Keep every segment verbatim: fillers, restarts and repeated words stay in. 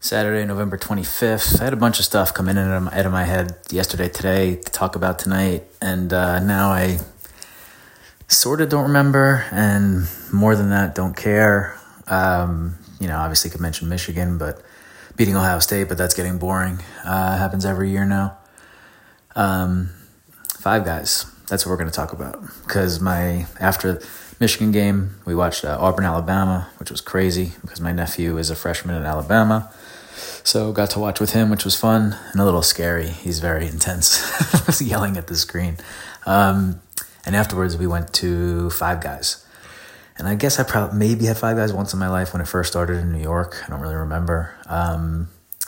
Saturday, November twenty-fifth. I had a bunch of stuff come in and out of my, out of my head yesterday, today, to talk about tonight, and uh, now I sort of don't remember, and more than that, don't care. Um, you know, obviously could mention Michigan, but beating Ohio State, but that's getting boring. Uh, happens every year now. Um, Five Guys. That's what we're going to talk about, because my after Michigan game, we watched uh, Auburn, Alabama, which was crazy because my nephew is a freshman in Alabama. So got to watch with him, which was fun and a little scary. He's very intense, yelling at the screen. Um, and afterwards, we went to Five Guys. And I guess I probably maybe had Five Guys once in my life when it first started in New York. I don't really remember. Um,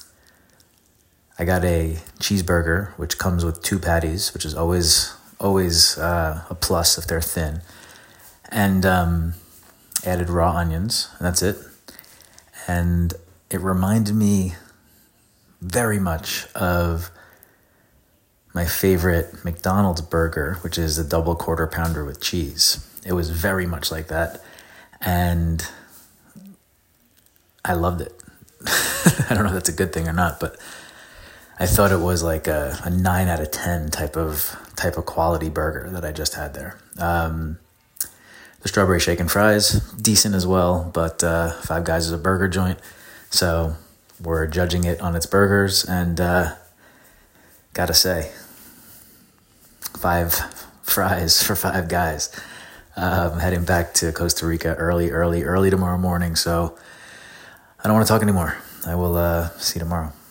I got a cheeseburger, which comes with two patties, which is always always uh, a plus if they're thin. And um, added raw onions, and that's it. And it reminded me very much of my favorite McDonald's burger, which is the double quarter pounder with cheese. It was very much like that, and I loved it. I don't know if that's a good thing or not, but I thought it was like a, a nine out of ten type of type of quality burger that I just had there. Um, the strawberry shake and fries, decent as well, but uh, Five Guys is a burger joint, so we're judging it on its burgers, and uh, gotta say, five fries for Five Guys. Um, heading back to Costa Rica early, early, early tomorrow morning, so I don't want to talk anymore. I will uh, see you tomorrow.